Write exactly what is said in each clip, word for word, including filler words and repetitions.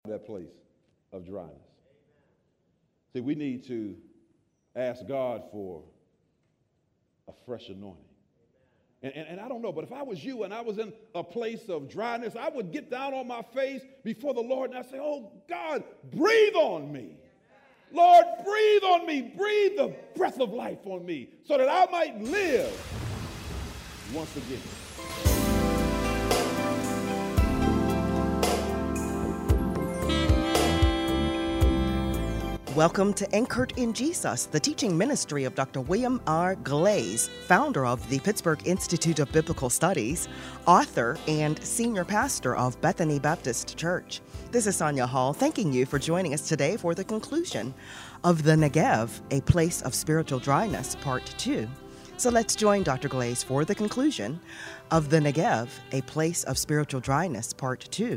that place of dryness. See, we need to ask God for a fresh anointing. And, and, and I don't know, but if I was you and I was in a place of dryness, I would get down on my face before the Lord and I say, oh, God, breathe on me. Lord, breathe on me. Breathe the breath of life on me so that I might live once again. Welcome to Anchored in Jesus, the teaching ministry of Doctor William R. Glaze, founder of the Pittsburgh Institute of Biblical Studies, author, and senior pastor of Bethany Baptist Church. This is Sonia Hall, thanking you for joining us today for the conclusion of The Negev, A Place of Spiritual Dryness, Part two. So let's join Doctor Glaze for the conclusion of The Negev, A Place of Spiritual Dryness, Part two.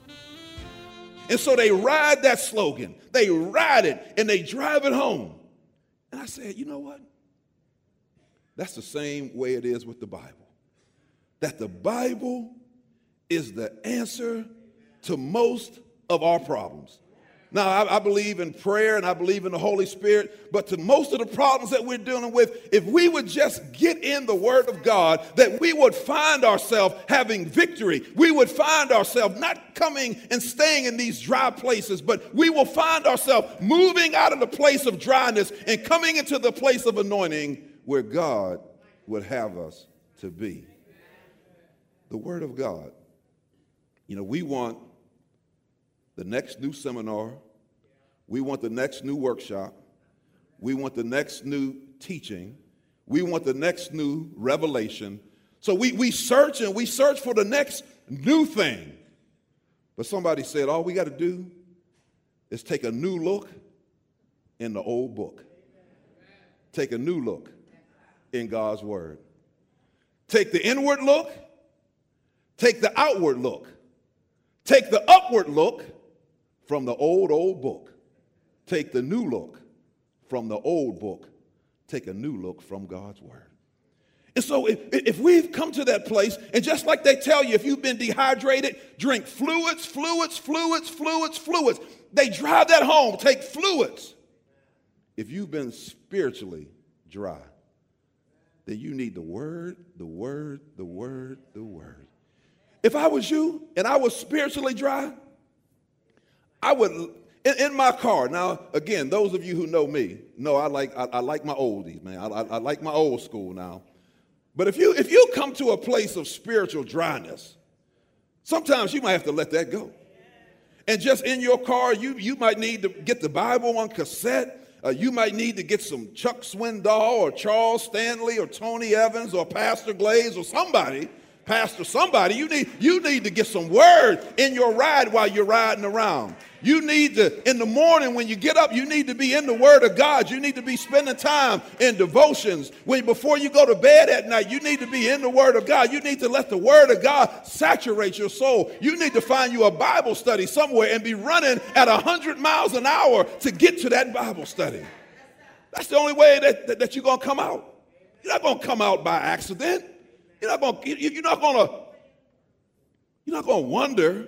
And so they ride that slogan. They ride it and they drive it home. And I said, you know what? That's the same way it is with the Bible. That the Bible is the answer to most of our problems. Now, I, I believe in prayer and I believe in the Holy Spirit, but to most of the problems that we're dealing with, if we would just get in the Word of God, that we would find ourselves having victory. We would find ourselves not coming and staying in these dry places, but we will find ourselves moving out of the place of dryness and coming into the place of anointing where God would have us to be. The Word of God. You know, we want the next new seminar, we want the next new workshop, we want the next new teaching, we want the next new revelation. So we, we search and we search for the next new thing. But somebody said all we got to do is take a new look in the old book. Take a new look in God's Word. Take the inward look, take the outward look, take the upward look from the old, old book. Take the new look from the old book. Take a new look from God's Word. And so if, if we've come to that place, and just like they tell you, if you've been dehydrated, drink fluids, fluids, fluids, fluids, fluids. They drive that home. Take fluids. If you've been spiritually dry, then you need the Word, the Word, the Word, the Word. If I was you and I was spiritually dry, I would, in, in my car, now, again, those of you who know me, know I like I, I like my oldies, man. I, I, I like my old school now. But if you if you come to a place of spiritual dryness, sometimes you might have to let that go. And just in your car, you, you might need to get the Bible on cassette. Uh, you might need to get some Chuck Swindoll or Charles Stanley or Tony Evans or Pastor Glaze or somebody. Pastor, somebody, you need you need to get some word in your ride while you're riding around. You need to, in the morning when you get up, you need to be in the Word of God. You need to be spending time in devotions. When before you go to bed at night, you need to be in the Word of God. You need to let the Word of God saturate your soul. You need to find you a Bible study somewhere and be running at one hundred miles an hour to get to that Bible study. That's the only way that, that, that you're going to come out. You're not going to come out by accident. You're not going. You're not going to. You're not going to wonder.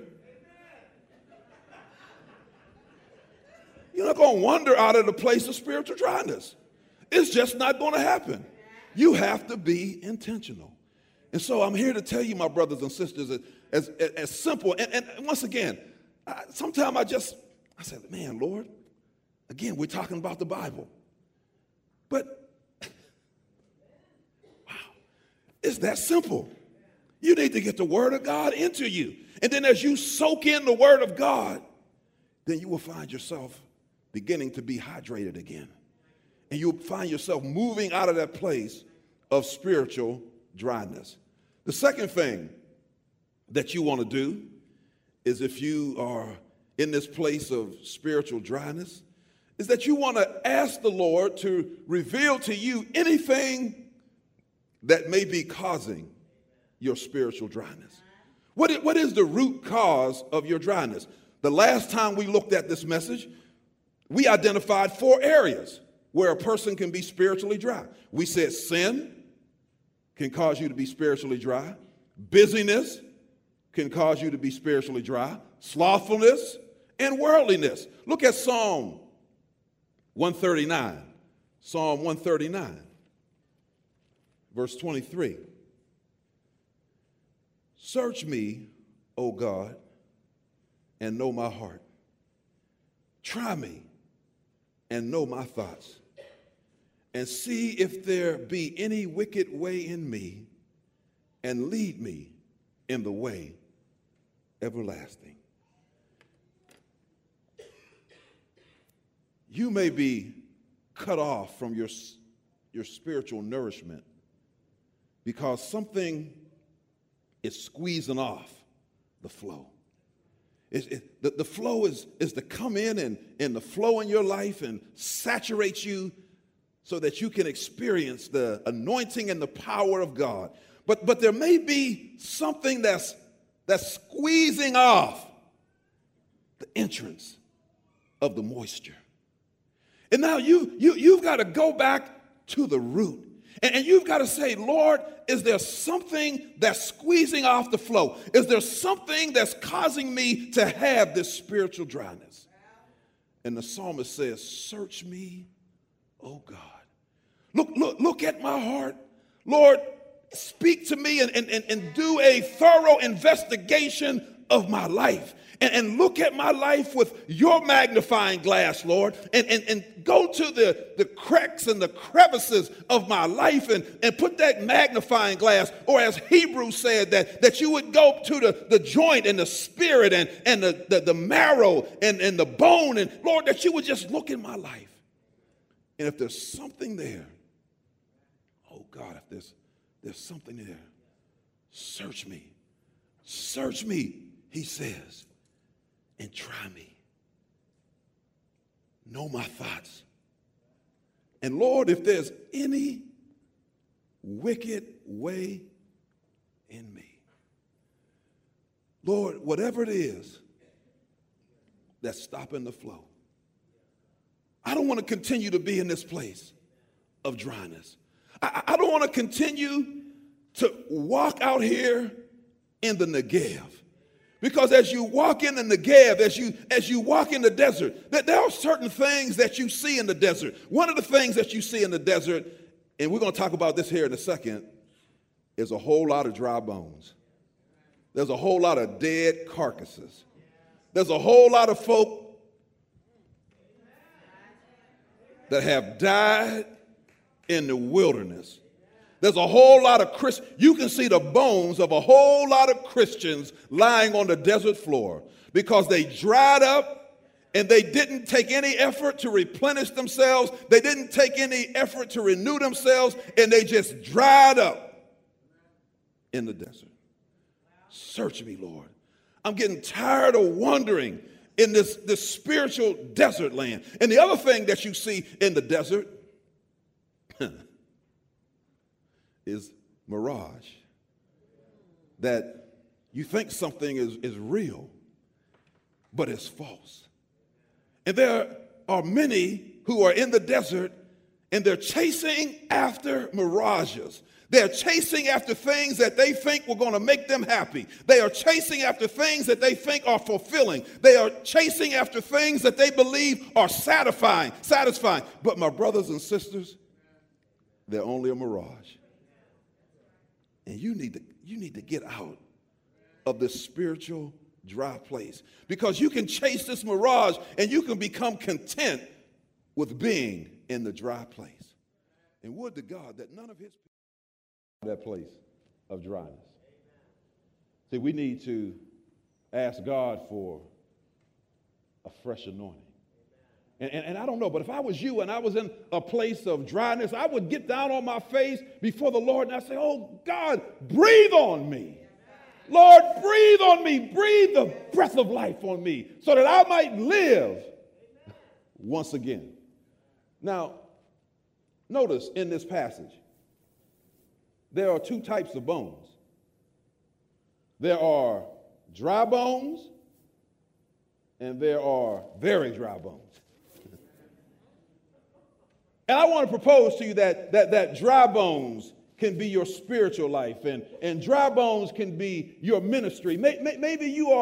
You're not going to wander out of the place of spiritual dryness. It's just not going to happen. You have to be intentional. And so I'm here to tell you, my brothers and sisters, as as, as simple. And, and once again, sometimes I just I said, man, Lord, again, we're talking about the Bible, but. It's that simple. You need to get the Word of God into you. And then as you soak in the Word of God, then you will find yourself beginning to be hydrated again. And you'll find yourself moving out of that place of spiritual dryness. The second thing that you want to do is, if you are in this place of spiritual dryness, is that you want to ask the Lord to reveal to you anything that may be causing your spiritual dryness. What is, what is the root cause of your dryness? The last time we looked at this message, we identified four areas where a person can be spiritually dry. We said sin can cause you to be spiritually dry. Busyness can cause you to be spiritually dry. Slothfulness and worldliness. Look at Psalm one thirty-nine. Psalm one thirty-nine, verse twenty-three. Search me, O God, and know my heart. Try me and know my thoughts, and see if there be any wicked way in me, and lead me in the way everlasting. You may be cut off from your, your spiritual nourishment because something is squeezing off the flow. It, it, the, the flow is, is to come in and, and the flow in your life and saturate you so that you can experience the anointing and the power of God. But, but there may be something that's, that's squeezing off the entrance of the moisture. And now you, you, you've got to go back to the root. And, and you've got to say, Lord, is there something that's squeezing off the flow? Is there something that's causing me to have this spiritual dryness? And the psalmist says, search me, oh God. Look, look, look at my heart. Lord, speak to me and, and, and, and do a thorough investigation of my life. And, and look at my life with your magnifying glass, Lord, and, and, and go to the, the cracks and the crevices of my life and, and put that magnifying glass, or as Hebrews said, that, that you would go to the, the joint and the spirit and, and the, the, the marrow and, and the bone, and Lord, that you would just look in my life. And if there's something there, oh God, if there's, there's something there, search me. Search me, he says, and try me. Know my thoughts. And Lord, if there's any wicked way in me, Lord, whatever it is that's stopping the flow, I don't want to continue to be in this place of dryness. I, I don't want to continue to walk out here in the Negev. Because as you walk in the Negev, as you, as you walk in the desert, that there are certain things that you see in the desert. One of the things that you see in the desert, and we're going to talk about this here in a second, is a whole lot of dry bones. There's a whole lot of dead carcasses. There's a whole lot of folk that have died in the wilderness. There's a whole lot of Christians. You can see the bones of a whole lot of Christians lying on the desert floor because they dried up and they didn't take any effort to replenish themselves. They didn't take any effort to renew themselves, and they just dried up in the desert. Search me, Lord. I'm getting tired of wandering in this, this spiritual desert land. And the other thing that you see in the desert is mirage. That you think something is, is real, but it's false. And there are many who are in the desert and they're chasing after mirages. They're chasing after things that they think were going to make them happy. They are chasing after things that they think are fulfilling. They are chasing after things that they believe are satisfying, satisfying. But my brothers and sisters, they're only a mirage. And you need to, you need to get out of this spiritual dry place, because you can chase this mirage and you can become content with being in the dry place. And would to God that none of his people that place of dryness. See, we need to ask God for a fresh anointing. And, and, and I don't know, but if I was you and I was in a place of dryness, I would get down on my face before the Lord and I'd say, oh, God, breathe on me. Lord, breathe on me. Breathe the breath of life on me so that I might live once again. Now, notice in this passage, there are two types of bones. There are dry bones and there are very dry bones. And I want to propose to you that, that, that dry bones can be your spiritual life, and, and dry bones can be your ministry. Maybe you are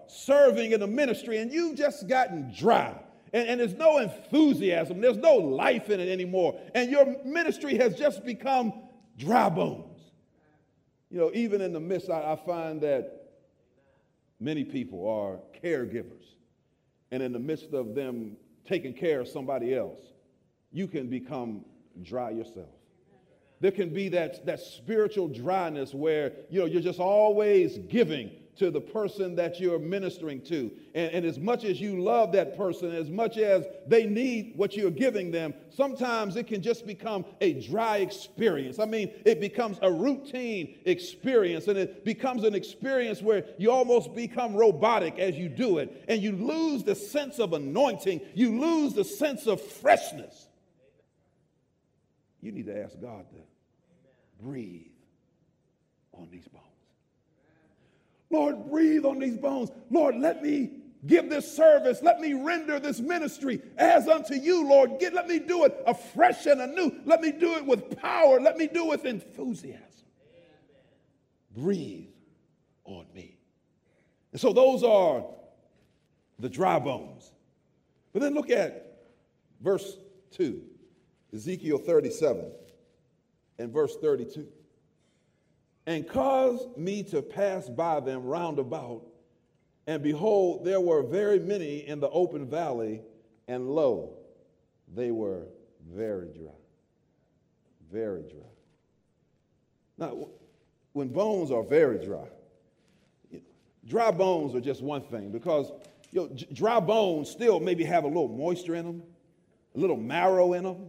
serving in a ministry and you've just gotten dry. And, and there's no enthusiasm. There's no life in it anymore. And your ministry has just become dry bones. You know, even in the midst, I, I find that many people are caregivers. And in the midst of them taking care of somebody else, you can become dry yourself. There can be that, that spiritual dryness where, you know, you're just always giving to the person that you're ministering to. And, and as much as you love that person, as much as they need what you're giving them, sometimes it can just become a dry experience. I mean, it becomes a routine experience, and it becomes an experience where you almost become robotic as you do it, and you lose the sense of anointing. You lose the sense of freshness. You need to ask God to breathe on these bones. Lord, breathe on these bones. Lord, let me give this service. Let me render this ministry as unto you, Lord. Get, let me do it afresh and anew. Let me do it with power. Let me do it with enthusiasm. Breathe on me. And so those are the dry bones. But then look at verse two, Ezekiel thirty-seven and verse thirty-two. And caused me to pass by them round about, and behold, there were very many in the open valley, and lo, they were very dry. Very dry. Now, when bones are very dry, dry bones are just one thing, because you know, dry bones still maybe have a little moisture in them, a little marrow in them.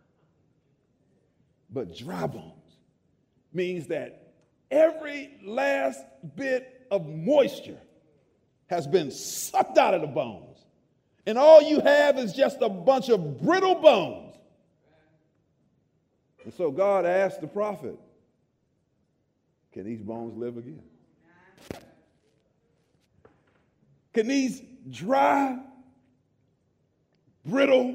But dry bones means that every last bit of moisture has been sucked out of the bones. And all you have is just a bunch of brittle bones. And so God asked the prophet, can these bones live again? Can these dry, brittle,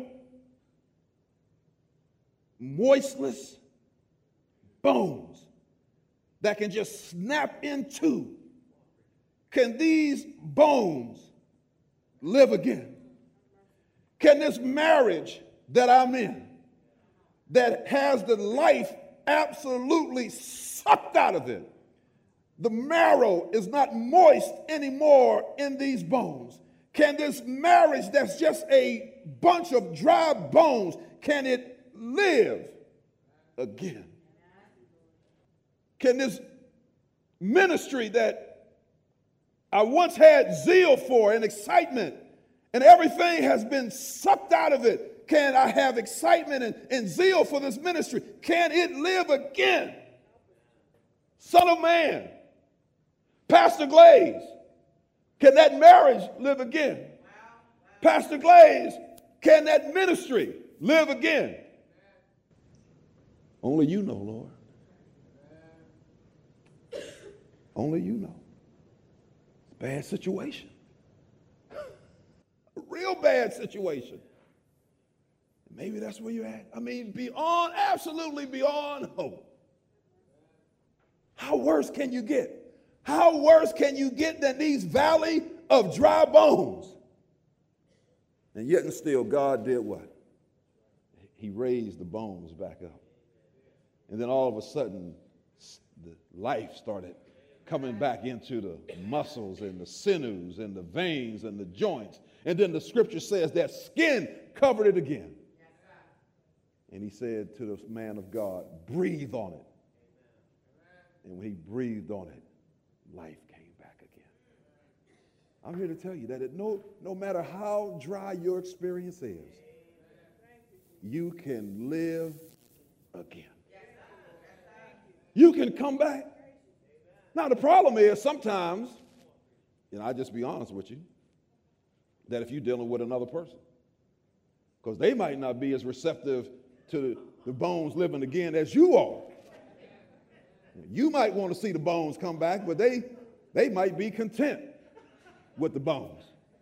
moistless bones that can just snap in two, can these bones live again? Can this marriage that I'm in, that has the life absolutely sucked out of it, the marrow is not moist anymore in these bones, can this marriage that's just a bunch of dry bones, can it live again? Can this ministry that I once had zeal for and excitement, and everything has been sucked out of it, can I have excitement and, and zeal for this ministry? Can it live again? Son of man, Pastor Glaze, can that marriage live again? Pastor Glaze, can that ministry live again? Only you know, Lord. Only you know. Bad situation. A real bad situation. Maybe that's where you're at. I mean, beyond, absolutely beyond hope. How worse can you get? How worse can you get than these valley of dry bones? And yet and still, God did what? He raised the bones back up. And then all of a sudden, the life started coming back into the muscles and the sinews and the veins and the joints. And then the scripture says that skin covered it again. And he said to the man of God, breathe on it. And when he breathed on it, life came back again. I'm here to tell you that it, no, no matter how dry your experience is, you can live again. You can come back. Now, the problem is sometimes, and I'll just be honest with you, that if you're dealing with another person, because they might not be as receptive to the bones living again as you are. You might want to see the bones come back, but they, they might be content with the bones.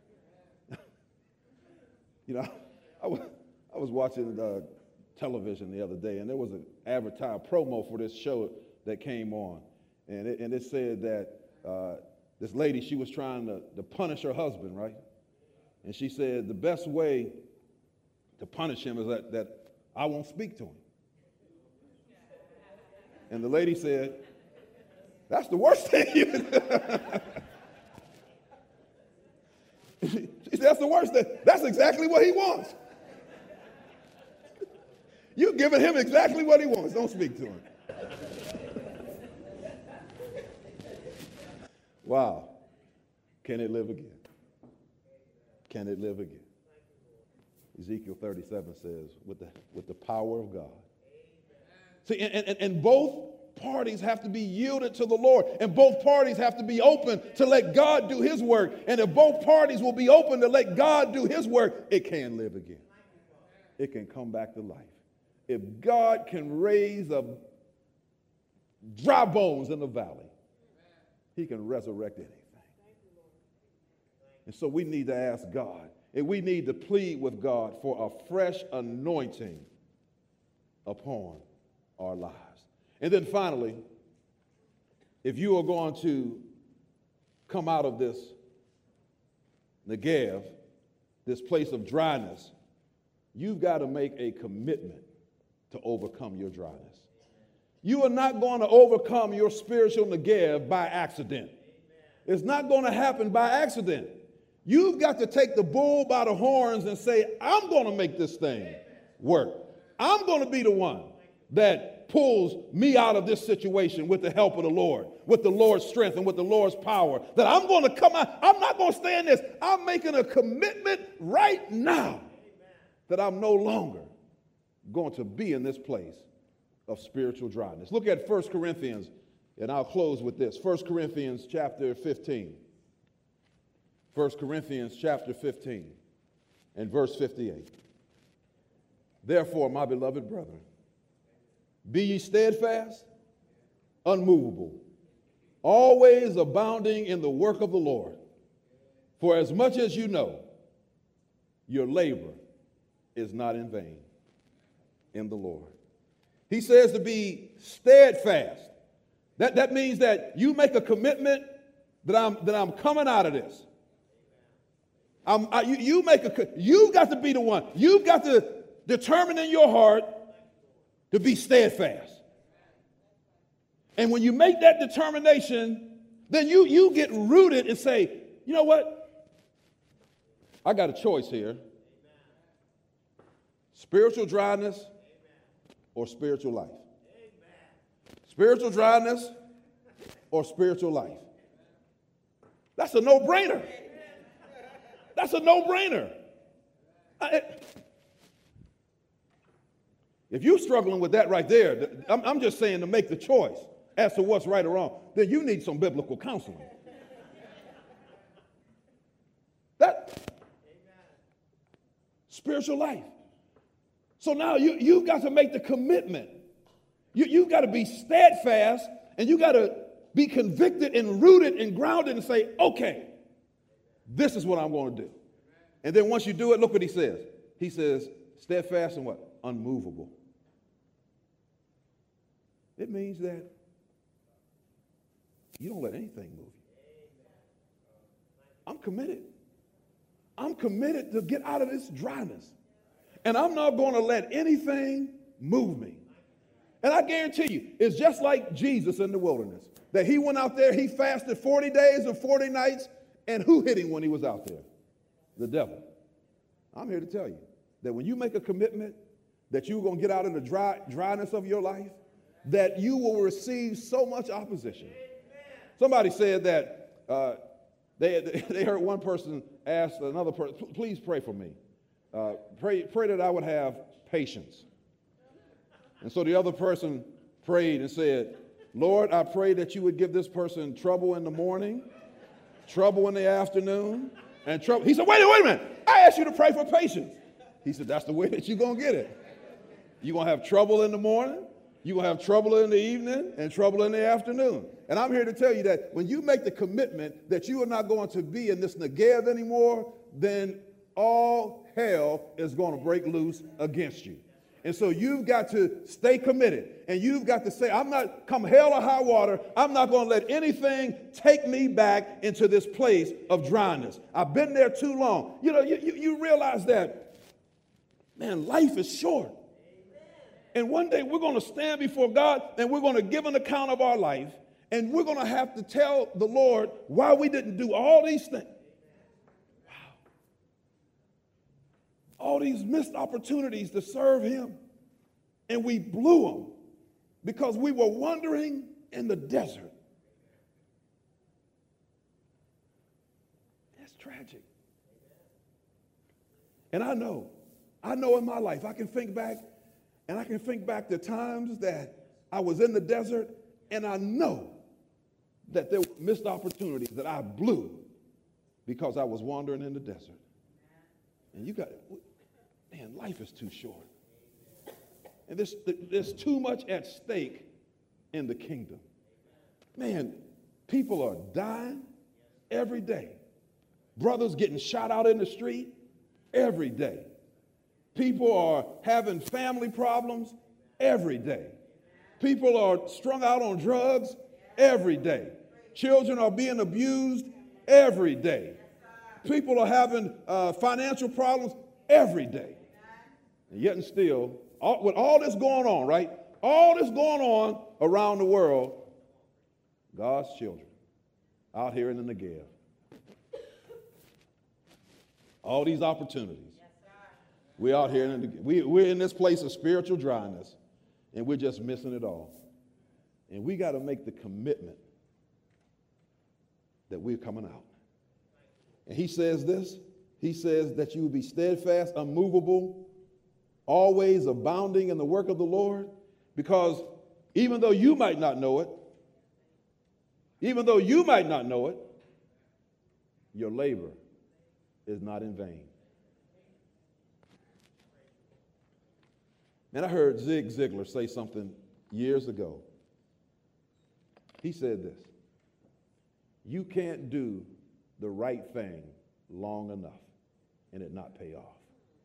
You know, I was, I was watching uh, television the other day, and there was an advertised promo for this show that came on. And it, and it said that uh, this lady, she was trying to, to punish her husband, right? And she said, the best way to punish him is that, that I won't speak to him. And the lady said, that's the worst thing you can do. She said, that's the worst thing. That's exactly what he wants. You're giving him exactly what he wants. Don't speak to him. Wow. Can it live again? Can it live again? Ezekiel thirty-seven says, with the, with the power of God. See, and, and, and both parties have to be yielded to the Lord, and both parties have to be open to let God do his work. And if both parties will be open to let God do his work, it can live again. It can come back to life. If God can raise up dry bones in the valley, he can resurrect anything. And so we need to ask God, and we need to plead with God for a fresh anointing upon our lives. And then finally, if you are going to come out of this Negev, this place of dryness, you've got to make a commitment to overcome your dryness. You are not going to overcome your spiritual Negev by accident. It's not going to happen by accident. You've got to take the bull by the horns and say, I'm going to make this thing work. I'm going to be the one that pulls me out of this situation with the help of the Lord, with the Lord's strength and with the Lord's power, that I'm going to come out. I'm not going to stay in this. I'm making a commitment right now that I'm no longer going to be in this place of spiritual dryness. Look at First Corinthians, and I'll close with this. First Corinthians chapter fifteen. First Corinthians chapter fifteen and verse fifty-eight. Therefore, my beloved brethren, be ye steadfast, unmovable, always abounding in the work of the Lord. For as much as you know, your labor is not in vain in the Lord. He says to be steadfast. That, that means that you make a commitment that I'm, that I'm coming out of this. I'm, I, you, you make a, you've got to be the one. You've got to determine in your heart to be steadfast. And when you make that determination, then you, you get rooted and say, you know what? I got a choice here. Spiritual dryness or spiritual life. Spiritual dryness or spiritual life. That's a no-brainer. That's a no-brainer. If you're struggling with that right there, I'm, I'm just saying to make the choice as to what's right or wrong, then you need some biblical counseling. That spiritual life. So now you, you've got to make the commitment. You, you've got to be steadfast, and you got to be convicted and rooted and grounded and say, okay, this is what I'm going to do. And then once you do it, look what he says. He says, steadfast and what? Unmovable. It means that you don't let anything move you. I'm committed. I'm committed to get out of this dryness. And I'm not going to let anything move me. And I guarantee you, it's just like Jesus in the wilderness. That he went out there, he fasted forty days and forty nights, and who hit him when he was out there? The devil. I'm here to tell you that when you make a commitment that you're going to get out of the dry, dryness of your life, that you will receive so much opposition. Somebody said that uh, they, they heard one person ask another person, please pray for me. Uh, pray, pray that I would have patience. And so the other person prayed and said, Lord, I pray that you would give this person trouble in the morning, trouble in the afternoon, and trouble. He said, wait a wait a minute. I asked you to pray for patience. He said, that's the way that you're going to get it. You're going to have trouble in the morning, you're going to have trouble in the evening, and trouble in the afternoon. And I'm here to tell you that when you make the commitment that you are not going to be in this Negev anymore, then all hell is going to break loose against you. And so you've got to stay committed. And you've got to say, I'm not, come hell or high water, I'm not going to let anything take me back into this place of dryness. I've been there too long. You know, you, you, you realize that, man, life is short. And one day we're going to stand before God and we're going to give an account of our life. And we're going to have to tell the Lord why we didn't do all these things. All these missed opportunities to serve him, and we blew them because we were wandering in the desert. That's tragic. And I know, I know in my life, I can think back, and I can think back to times that I was in the desert, and I know that there were missed opportunities that I blew because I was wandering in the desert. And you got, man, life is too short. And there's, there's too much at stake in the kingdom. Man, people are dying every day. Brothers getting shot out in the street every day. People are having family problems every day. People are strung out on drugs every day. Children are being abused every day. People are having uh, financial problems every day. And yet and still, all, with all this going on, right? All this going on around the world, God's children out here in the Negev. All these opportunities. We're out here in the, we, we're in this place of spiritual dryness, and we're just missing it all. And we got to make the commitment that we're coming out. And he says this, he says that you will be steadfast, unmovable, always abounding in the work of the Lord, because even though you might not know it, even though you might not know it, your labor is not in vain. And I heard Zig Ziglar say something years ago. He said this: you can't do the right thing long enough and it not pay off.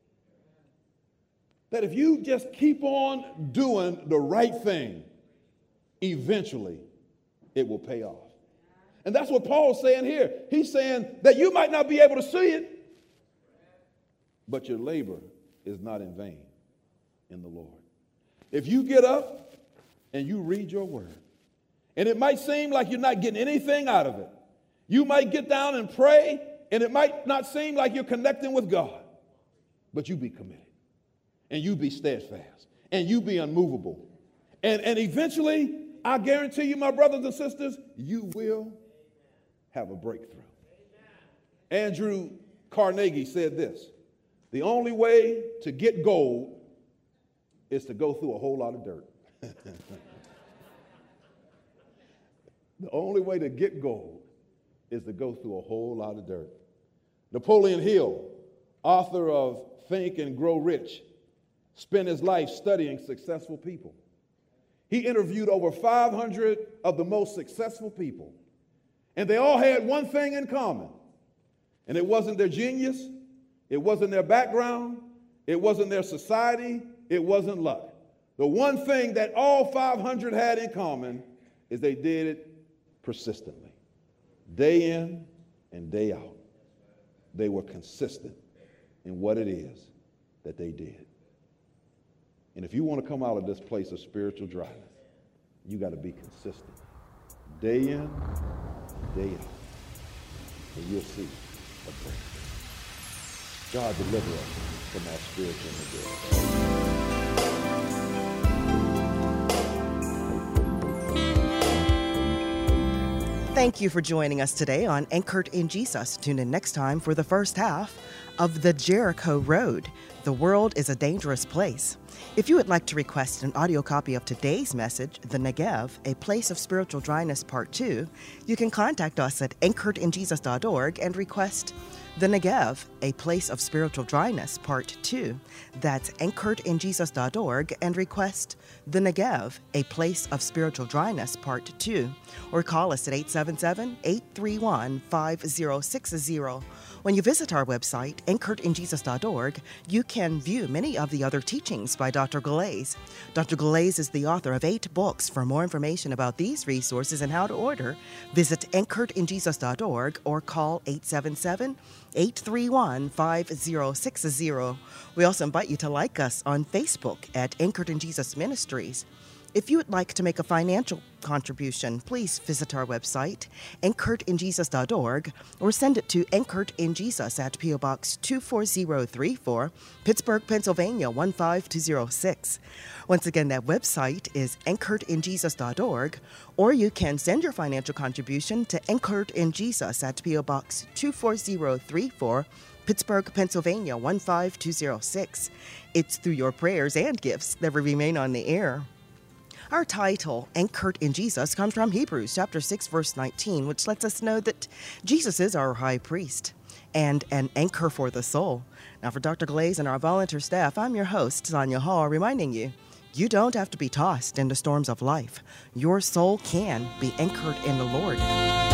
That if you just keep on doing the right thing, eventually it will pay off. And that's what Paul's saying here. He's saying that you might not be able to see it, but your labor is not in vain in the Lord. If you get up and you read your word, and it might seem like you're not getting anything out of it, you might get down and pray, and it might not seem like you're connecting with God, but you be committed, and you be steadfast, and you be unmovable. And, and eventually, I guarantee you, my brothers and sisters, you will have a breakthrough. Andrew Carnegie said this: the only way to get gold is to go through a whole lot of dirt. The only way to get gold is to go through a whole lot of dirt. Napoleon Hill, author of Think and Grow Rich, spent his life studying successful people. He interviewed over five hundred of the most successful people, and they all had one thing in common, and it wasn't their genius, it wasn't their background, it wasn't their society, it wasn't luck. The one thing that all five hundred had in common is they did it persistently, day in and day out. They were consistent in what it is that they did. And if you want to come out of this place of spiritual dryness, you got to be consistent, day in, day out, and you'll see a breakthrough. God deliver us from our spiritual neglect. Thank you for joining us today on Anchored in Jesus. Tune in next time for the first half of The Jericho Road. The world is a dangerous place. If you would like to request an audio copy of today's message, The Negev, A Place of Spiritual Dryness Part two, you can contact us at anchored in jesus dot org and request The Negev, A Place of Spiritual Dryness Part two. That's anchored in jesus dot org and request The Negev, A Place of Spiritual Dryness Part two. Or call us at eight seven seven, eight three one, five zero six zero. When you visit our website, anchored in jesus dot org, you can view many of the other teachings by Doctor Galais. Doctor Galais is the author of eight books. For more information about these resources and how to order, visit anchored in jesus dot org or call eight seven seven, eight three one, five zero six zero. We also invite you to like us on Facebook at Anchored in Jesus Ministries. If you would like to make a financial contribution, please visit our website, anchored in jesus dot org, or send it to Anchored in Jesus at P O Box two four zero three four, Pittsburgh, Pennsylvania one five two zero six. Once again, that website is anchored in jesus dot org, or you can send your financial contribution to Anchored in Jesus at P O Box two four zero three four, Pittsburgh, Pennsylvania one five two zero six. It's through your prayers and gifts that we remain on the air. Our title, Anchored in Jesus, comes from Hebrews chapter six, verse nineteen, which lets us know that Jesus is our high priest and an anchor for the soul. Now, for Doctor Galais and our volunteer staff, I'm your host, Sonia Hall, reminding you, you don't have to be tossed into storms of life. Your soul can be anchored in the Lord.